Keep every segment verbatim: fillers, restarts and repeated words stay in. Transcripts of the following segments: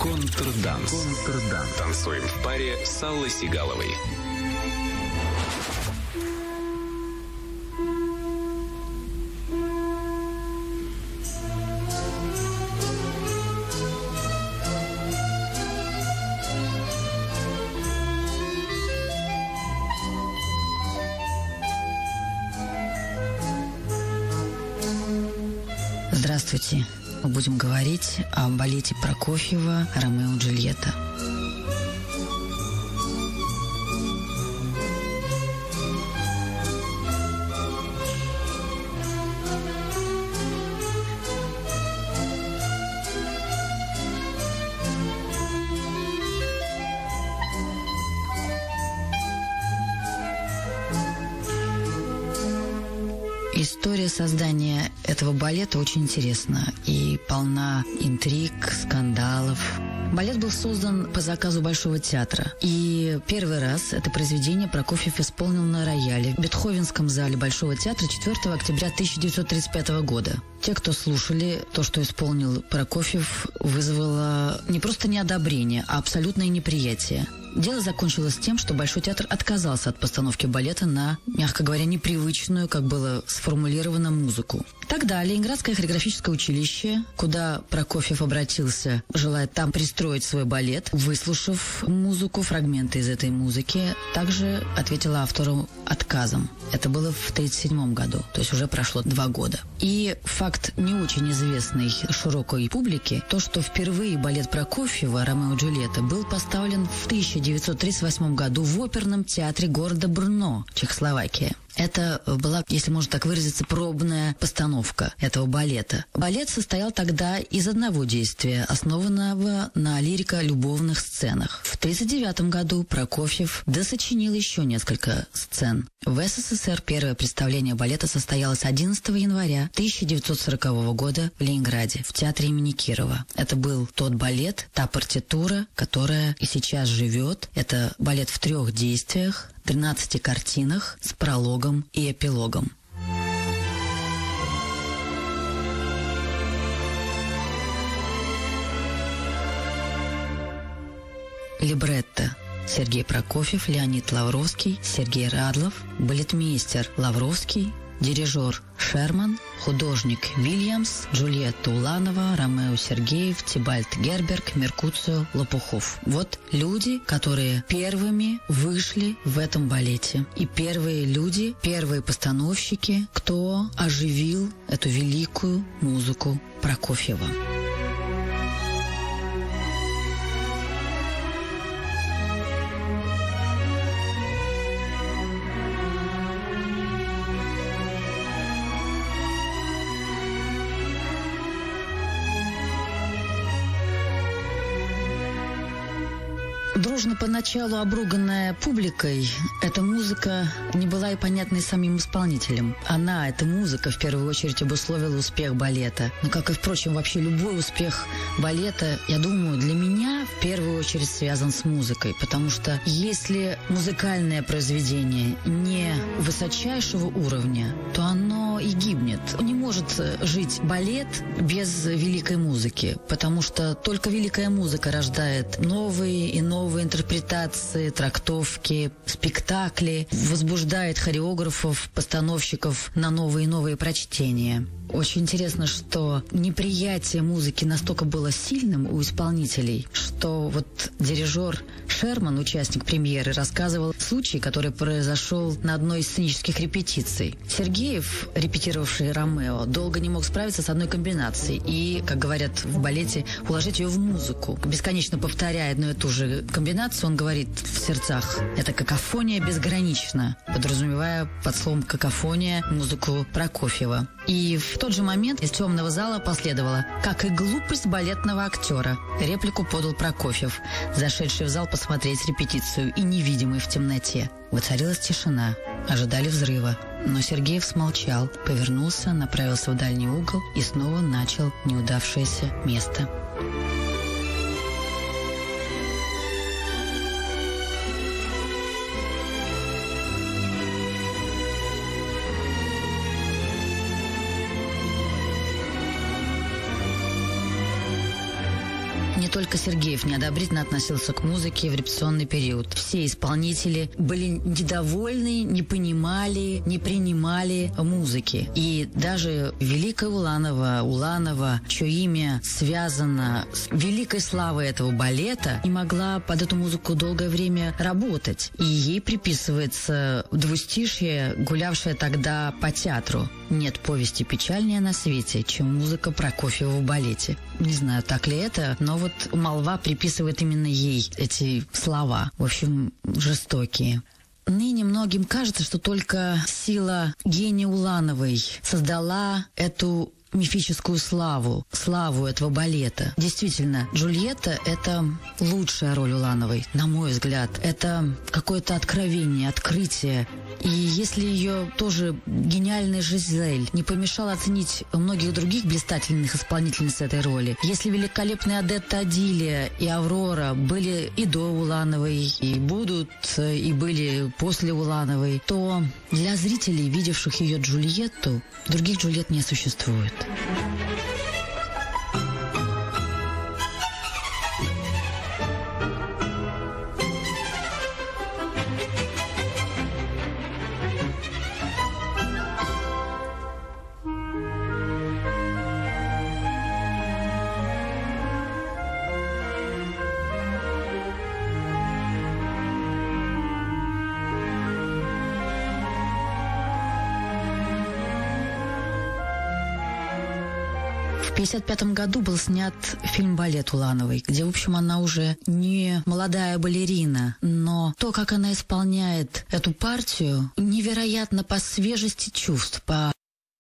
Контрданс. Контрданс. Танцуем в паре с Аллой Сигаловой. Здравствуйте. Мы будем говорить о балете Прокофьева «Ромео и Джульетта». История создания этого балета очень интересна и полна интриг, скандалов. Балет был создан по заказу Большого театра. И первый раз это произведение Прокофьев исполнил на рояле в Бетховенском зале Большого театра четвёртого октября тысяча девятьсот тридцать пятого года. Те, кто слушали то, что исполнил Прокофьев, вызвало не просто неодобрение, а абсолютное неприятие. Дело закончилось тем, что Большой театр отказался от постановки балета на, мягко говоря, непривычную, как было сформулировано, музыку. Тогда Ленинградское хореографическое училище, куда Прокофьев обратился, желая там пристроить свой балет, выслушав музыку, фрагменты из этой музыки, также ответило автору отказом. Это было в тридцать седьмом году, то есть уже прошло два года. И факт не очень известный широкой публике, то, что впервые балет Прокофьева «Ромео и Джульетта» был поставлен в тысяча девятьсот тридцать восьмом году в оперном театре города Брно, Чехословакия. Это была, если можно так выразиться, пробная постановка этого балета. Балет состоял тогда из одного действия, основанного на лирико-любовных сценах. В тридцать девятом году Прокофьев досочинил еще несколько сцен. В СССР первое представление балета состоялось одиннадцатого января тысяча девятьсот сорокового года в Ленинграде, в театре имени Кирова. Это был тот балет, та партитура, которая и сейчас живет. Это балет в трех действиях, тринадцати картинах с прологом и эпилогом. Либретто: Сергей Прокофьев, Леонид Лавровский, Сергей Радлов, балетмейстер Лавровский, дирижер Шерман, художник Вильямс, Джульетта Уланова, Ромео Сергеев, Тибальт Герберг, Меркуцио Лопухов. Вот люди, которые первыми вышли в этом балете. И первые люди, первые постановщики, кто оживил эту великую музыку Прокофьева. Дружно поначалу обруганная публикой, эта музыка не была и понятной самим исполнителям. Она, эта музыка, в первую очередь обусловила успех балета. Но, как и, впрочем, вообще любой успех балета, я думаю, для меня в первую очередь связан с музыкой. Потому что если музыкальное произведение не высочайшего уровня, то оно и гибнет. Не может жить балет без великой музыки, потому что только великая музыка рождает новые и новые Новые интерпретации, трактовки, спектакли, возбуждает хореографов, постановщиков на новые и новые прочтения. Очень интересно, что неприятие музыки настолько было сильным у исполнителей, что вот дирижер Шерман, участник премьеры, рассказывал случай, который произошел на одной из сценических репетиций. Сергеев, репетировавший Ромео, долго не мог справиться с одной комбинацией и, как говорят в балете, уложить ее в музыку. Бесконечно повторяя одну и ту же комбинацию, он говорит в сердцах: «Это какофония безгранична», подразумевая под словом «какофония» музыку Прокофьева. И в тот же момент из темного зала последовало: «Как и глупость балетного актера», реплику подал Прокофьев, зашедший в зал посмотреть репетицию и невидимый в темноте. Воцарилась тишина, ожидали взрыва. Но Сергеев смолчал, повернулся, направился в дальний угол и снова начал неудавшееся место. только Сергеев неодобрительно относился к музыке в репетиционный период. Все исполнители были недовольны, не понимали, не принимали музыки. И даже великая Уланова, Уланова, чье имя связано с великой славой этого балета, не могла под эту музыку долгое время работать. И ей приписывается двустишье, гулявшее тогда по театру. Нет повести печальнее на свете, чем музыка Прокофьева в балете. Не знаю, так ли это, но вот молва приписывает именно ей эти слова. В общем, жестокие. Ныне многим кажется, что только сила гения Улановой создала эту мифическую славу, славу этого балета. Действительно, Джульетта — это лучшая роль Улановой, на мой взгляд. Это какое-то откровение, открытие. И если ее тоже гениальная Жизель не помешала оценить многих других блистательных исполнительниц этой роли, если великолепные Одетта Адилия и Аврора были и до Улановой, и будут, и были после Улановой, то для зрителей, видевших ее Джульетту, других Джульетт не существует. В пятьдесят пятом году был снят фильм «Балет» Улановой, где, в общем, она уже не молодая балерина, но то, как она исполняет эту партию, невероятно по свежести чувств, по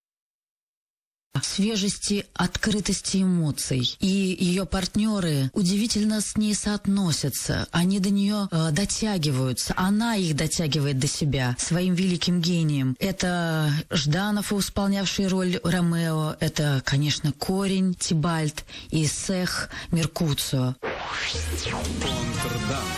свежести, открытости эмоций. И ее партнеры удивительно с ней соотносятся. Они до нее э, дотягиваются. Она их дотягивает до себя своим великим гением. Это Жданов, исполнявший роль Ромео. Это, конечно, Корень, Тибальт и Сех, Меркуцио. Контрданс.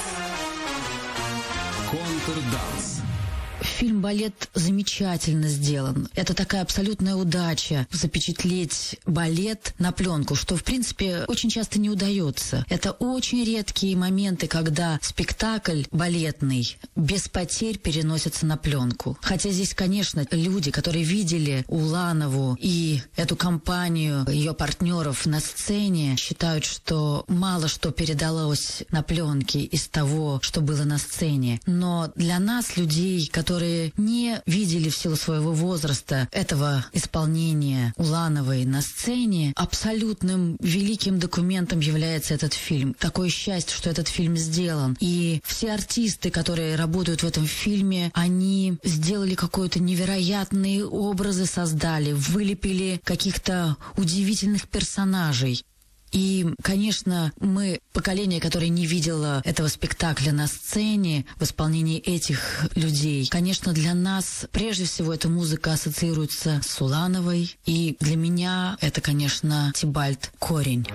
Контрданс. Фильм «Балет» замечательно сделан. Это такая абсолютная удача запечатлеть балет на пленку, что, в принципе, очень часто не удается. Это очень редкие моменты, когда спектакль балетный без потерь переносится на пленку. Хотя здесь, конечно, люди, которые видели Уланову и эту компанию ее партнеров на сцене, считают, что мало что передалось на пленке из того, что было на сцене. Но для нас, людей, которые которые не видели в силу своего возраста этого исполнения Улановой на сцене, абсолютным великим документом является этот фильм. Такое счастье, что этот фильм сделан. И все артисты, которые работают в этом фильме, они сделали какое-то невероятные образы, создали, вылепили каких-то удивительных персонажей. И, конечно, мы, поколение, которое не видело этого спектакля на сцене, в исполнении этих людей, конечно, для нас прежде всего эта музыка ассоциируется с Улановой. И для меня это, конечно, Тибальт, Корень.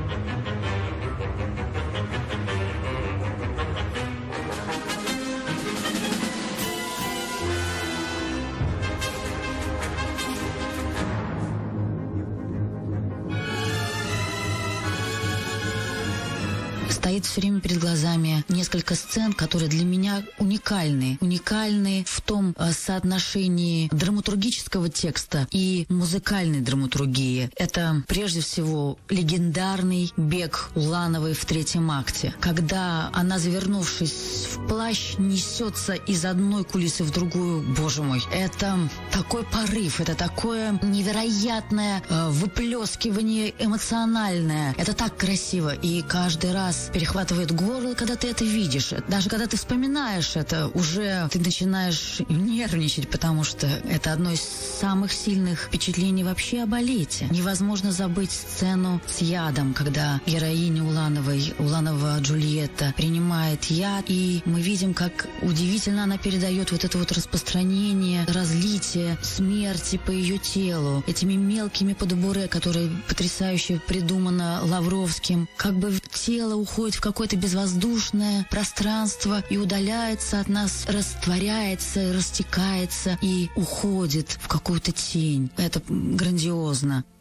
Стоит все время перед глазами несколько сцен, которые для меня уникальны. Уникальны в том э, соотношении драматургического текста и музыкальной драматургии. Это, прежде всего, легендарный бег Улановой в третьем акте, когда она, завернувшись в плащ, несется из одной кулисы в другую. Боже мой, это такой порыв, это такое невероятное э, выплескивание эмоциональное. Это так красиво, и каждый раз перехватывает горло, когда ты это видишь. Даже когда ты вспоминаешь это, уже ты начинаешь нервничать, потому что это одно из самых сильных впечатлений вообще о балете. Невозможно забыть сцену с ядом, когда героиня Улановой, Уланова Джульетта, принимает яд, и мы видим, как удивительно она передает вот это вот распространение, разлитие смерти по ее телу, этими мелкими подобуре, которые потрясающе придумано Лавровским, как бы тело уходит в какое-то безвоздушное пространство и удаляется от нас, растворяется, растекается и уходит в какую-то тень. Это грандиозно.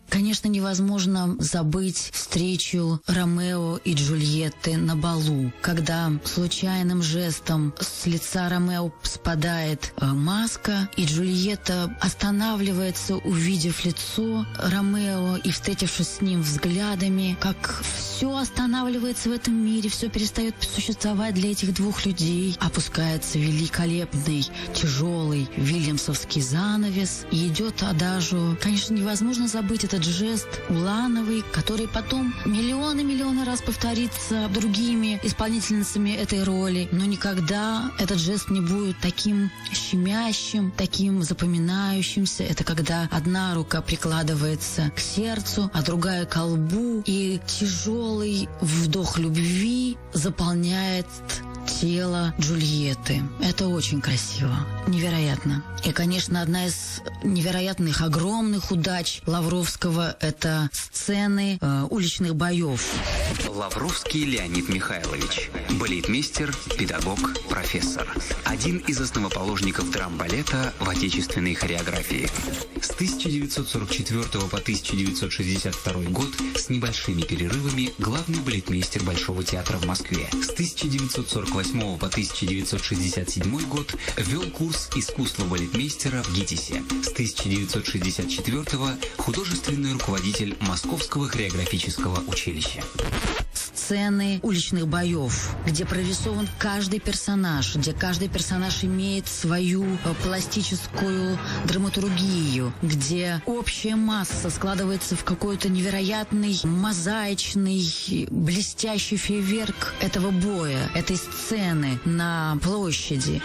Конечно, невозможно забыть встречу Ромео и Джульетты на балу, когда случайным жестом с лица Ромео спадает э, маска, и Джульетта останавливается, увидев лицо Ромео и встретившись с ним взглядами, как все останавливается в этом мире, все перестает существовать для этих двух людей. Опускается великолепный, тяжелый вильямсовский занавес, и идет адажио. Конечно, невозможно забыть этот жест улановый, который потом миллионы-миллионы раз повторится другими исполнительницами этой роли, но никогда этот жест не будет таким щемящим, таким запоминающимся. Это когда одна рука прикладывается к сердцу, а другая к колбу, и тяжелый вдох любви заполняет тело Джульетты. Это очень красиво. Невероятно. И, конечно, одна из невероятных, огромных удач Лавровского — это сцены э, уличных боев. Лавровский Леонид Михайлович. Балетмейстер, педагог, профессор. Один из основоположников драм-балета в отечественной хореографии. С тысяча девятьсот сорок четвёртого по тысяча девятьсот шестьдесят второй год с небольшими перерывами главный балетмейстер Большого театра в Москве. С тысяча девятьсот сорок восьмого по тысяча девятьсот шестьдесят седьмой год вел курс искусства балетмейстера в ГИТИСе. С тысяча девятьсот шестьдесят четвёртого художественный руководитель Московского хореографического училища. Сцены уличных боев, где прорисован каждый персонаж, где каждый персонаж имеет свою пластическую драматургию, где общая масса складывается в какой-то невероятный, мозаичный, блестящий фейерверк этого боя, этой сцены на площади.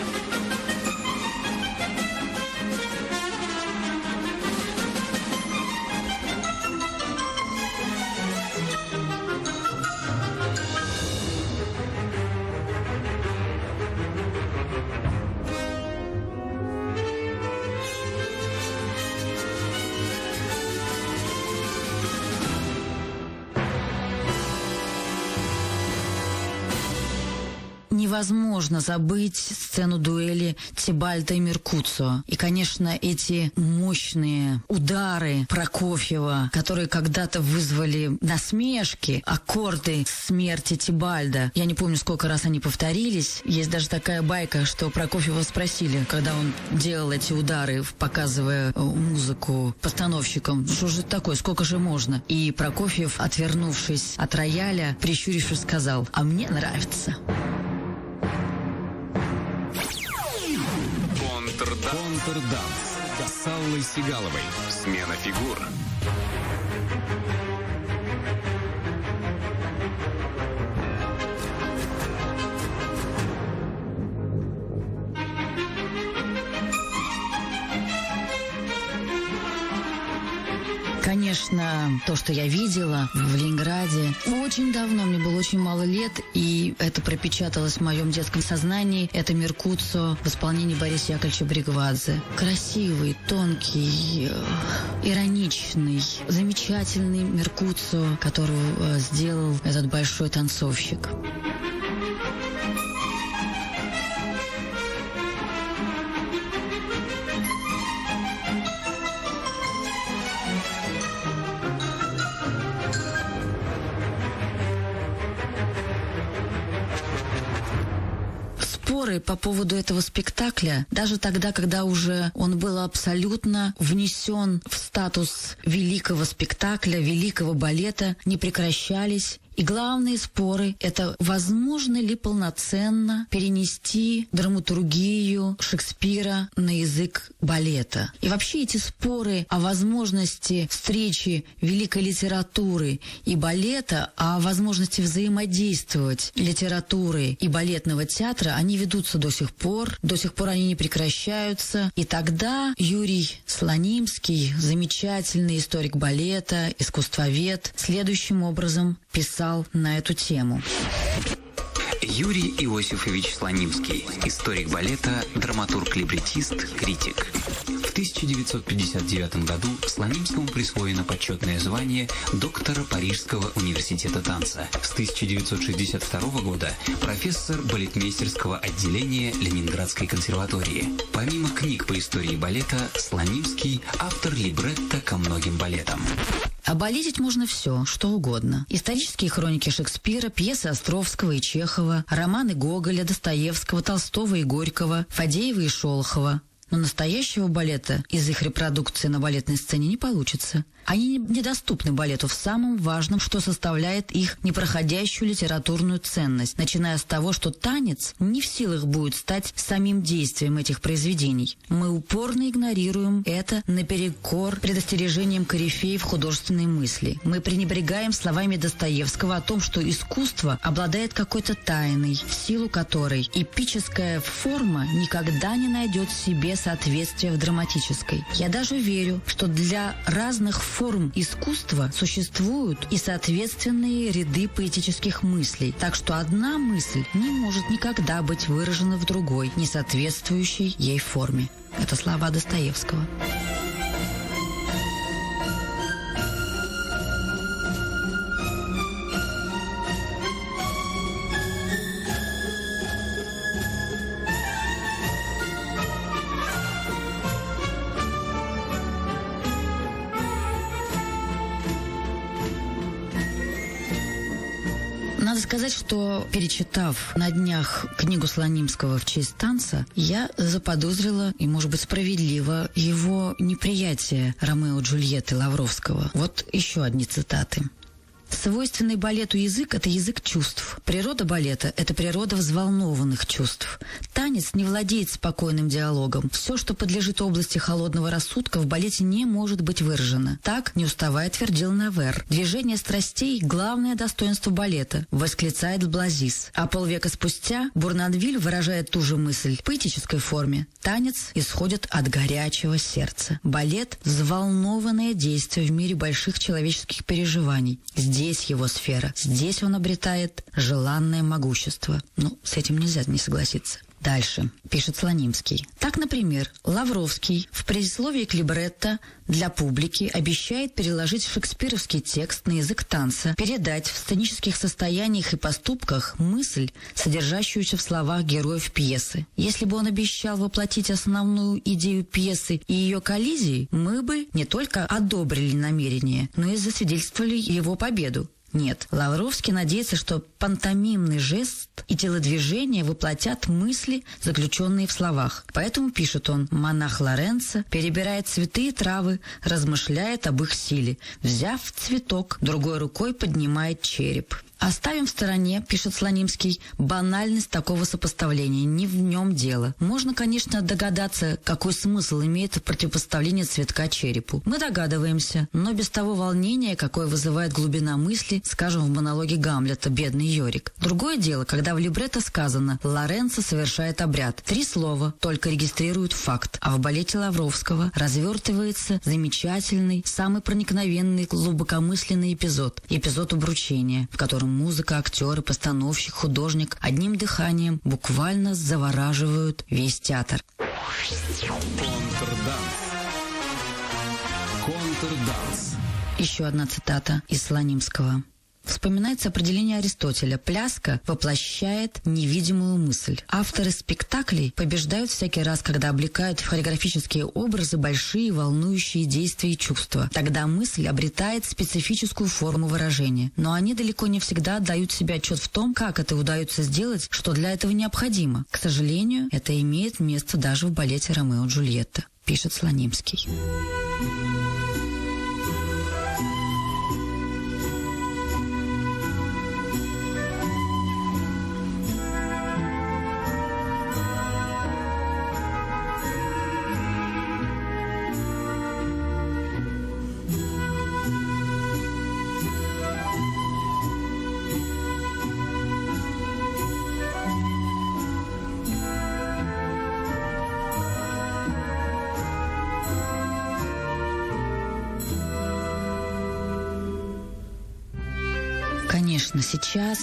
Невозможно забыть сцену дуэли Тебальдо и Меркуцио. И, конечно, эти мощные удары Прокофьева, которые когда-то вызвали насмешки, аккорды смерти Тебальдо. Я не помню, сколько раз они повторились. Есть даже такая байка, что Прокофьева спросили, когда он делал эти удары, показывая музыку постановщикам, что же это такое, сколько же можно? И Прокофьев, отвернувшись от рояля, прищурившись, сказал: «А мне нравится». Контрданс с Аллой Сигаловой. Смена фигур. Конечно, то, что я видела в Ленинграде, очень давно, мне было очень мало лет, и это пропечаталось в моем детском сознании. Это Меркуцио в исполнении Бориса Яковлевича Бригвадзе. Красивый, тонкий, ироничный, замечательный Меркуцио, которого сделал этот большой танцовщик. Споры по поводу этого спектакля, даже тогда, когда уже он был абсолютно внесен в статус великого спектакля, великого балета, не прекращались. И главные споры — это возможно ли полноценно перенести драматургию Шекспира на язык балета. И вообще эти споры о возможности встречи великой литературы и балета, о возможности взаимодействовать литературы и балетного театра, они ведутся до сих пор, до сих пор они не прекращаются. И тогда Юрий Слонимский, замечательный историк балета, искусствовед, следующим образом писал на эту тему. Юрий Иосифович Слонимский, историк балета, драматург-либретист, критик. В тысяча девятьсот пятьдесят девятом году Слонимскому присвоено почетное звание доктора Парижского университета танца. С тысяча девятьсот шестьдесят второго года профессор балетмейстерского отделения Ленинградской консерватории. Помимо книг по истории балета, Слонимский – автор либретто ко многим балетам. Обалетить можно все, что угодно. Исторические хроники Шекспира, пьесы Островского и Чехова, романы Гоголя, Достоевского, Толстого и Горького, Фадеева и Шолохова. Но настоящего балета из их репродукции на балетной сцене не получится. Они недоступны балету в самом важном, что составляет их непроходящую литературную ценность, начиная с того, что танец не в силах будет стать самим действием этих произведений. Мы упорно игнорируем это наперекор предостережением корифеев художественной мысли. Мы пренебрегаем словами Достоевского о том, что искусство обладает какой-то тайной, в силу которой эпическая форма никогда не найдет себе соответствия в драматической. Я даже верю, что для разных форм искусства существуют и соответственные ряды поэтических мыслей, так что одна мысль не может никогда быть выражена в другой, не соответствующей ей форме. Это слова Достоевского. Надо сказать, что, перечитав на днях книгу Слонимского «В честь танца», я заподозрила, и, может быть, справедливо, его неприятие Ромео и Джульетты Лавровского. Вот еще одни цитаты. Свойственный балету язык – это язык чувств. Природа балета – это природа взволнованных чувств. Танец не владеет спокойным диалогом. Все, что подлежит области холодного рассудка, в балете не может быть выражено. Так, не уставая, твердил Навер. Движение страстей – главное достоинство балета, восклицает Блазис. А полвека спустя Бурнанвиль выражает ту же мысль в поэтической форме. Танец исходит от горячего сердца. Балет – взволнованное действие в мире больших человеческих переживаний. Здесь Здесь его сфера. Здесь он обретает желанное могущество. Ну, с этим нельзя не согласиться. Дальше, пишет Слонимский. Так, например, Лавровский в предисловии к либретто для публики обещает переложить шекспировский текст на язык танца, передать в сценических состояниях и поступках мысль, содержащуюся в словах героев пьесы. Если бы он обещал воплотить основную идею пьесы и ее коллизии, мы бы не только одобрили намерение, но и засвидетельствовали его победу. Нет, Лавровский надеется, что пантомимный жест и телодвижение воплотят мысли, заключенные в словах. Поэтому, пишет он, монах Лоренцо перебирает цветы и травы, размышляет об их силе. Взяв цветок, другой рукой поднимает череп. Оставим в стороне, пишет Слонимский, банальность такого сопоставления, не в нем дело. Можно, конечно, догадаться, какой смысл имеет противопоставление цветка черепу. Мы догадываемся, но без того волнения, какое вызывает глубина мысли, скажем, в монологе Гамлета «Бедный Йорик». Другое дело, когда в либретто сказано «Лоренцо совершает обряд». Три слова только регистрируют факт, а в балете Лавровского развертывается замечательный, самый проникновенный, глубокомысленный эпизод. Эпизод обручения, в котором музыка, актеры, постановщик, художник одним дыханием буквально завораживают весь театр. Контрданс. Контрданс. Еще одна цитата из Слонимского. Вспоминается определение Аристотеля. Пляска воплощает невидимую мысль. Авторы спектаклей побеждают всякий раз, когда облекают в хореографические образы большие волнующие действия и чувства. Тогда мысль обретает специфическую форму выражения. Но они далеко не всегда отдают себе отчет в том, как это удается сделать, что для этого необходимо. К сожалению, это имеет место даже в балете «Ромео и Джульетта», пишет Слонимский. конечно, сейчас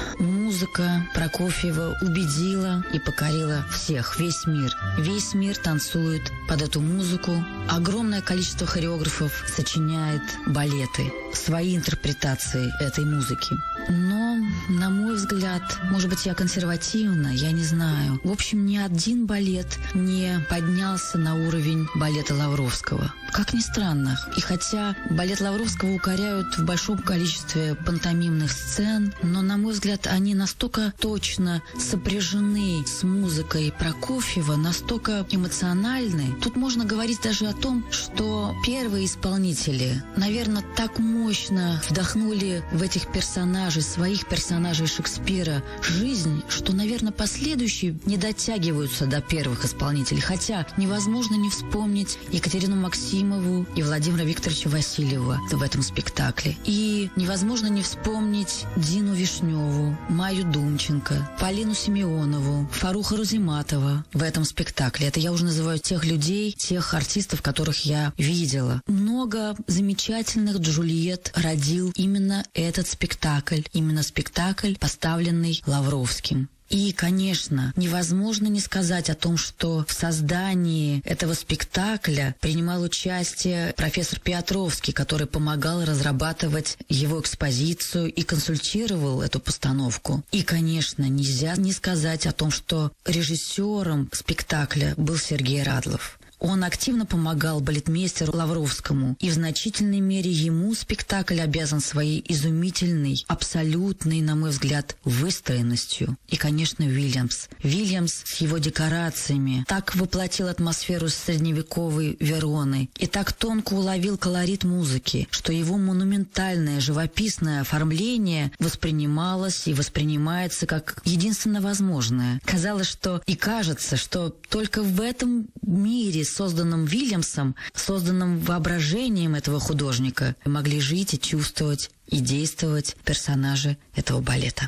музыка Прокофьева убедила и покорила всех, весь мир. Весь мир танцует под эту музыку. Огромное количество хореографов сочиняет балеты, свои интерпретации этой музыки. Но, на мой взгляд, может быть, я консервативна, я не знаю. В общем, ни один балет не поднялся на уровень балета Лавровского. Как ни странно. И хотя балет Лавровского укоряют в большом количестве пантомимных сцен, но, на мой взгляд, они настолько точно сопряжены с музыкой Прокофьева, настолько эмоциональны. Тут можно говорить даже о том, что первые исполнители, наверное, так мощно вдохнули в этих персонажей, своих персонажей Шекспира, жизнь, что, наверное, последующие не дотягиваются до первых исполнителей. Хотя невозможно не вспомнить Екатерину Максимову и Владимира Викторовича Васильева в этом спектакле. И невозможно не вспомнить Дину Вишневу, Майю Думченко, Полину Семенову, Фаруха Рузиматова в этом спектакле. Это я уже называю тех людей, тех артистов, которых я видела. Много замечательных Джульетт родил именно этот спектакль. Именно спектакль, поставленный Лавровским. И, конечно, невозможно не сказать о том, что в создании этого спектакля принимал участие профессор Петровский, который помогал разрабатывать его экспозицию и консультировал эту постановку. И, конечно, нельзя не сказать о том, что режиссером спектакля был Сергей Радлов. Он активно помогал балетмейстеру Лавровскому, и в значительной мере ему спектакль обязан своей изумительной, абсолютной, на мой взгляд, выстроенностью. И, конечно, Вильямс. Вильямс с его декорациями так воплотил атмосферу средневековой Вероны и так тонко уловил колорит музыки, что его монументальное живописное оформление воспринималось и воспринимается как единственно возможное. Казалось, что и кажется, что только в этом мире, созданном Вильямсом, созданном воображением этого художника, могли жить и чувствовать и действовать персонажи этого балета.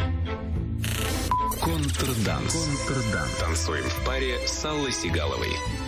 Контрданс. Контрданс. Танцуем в паре с Аллой Сигаловой.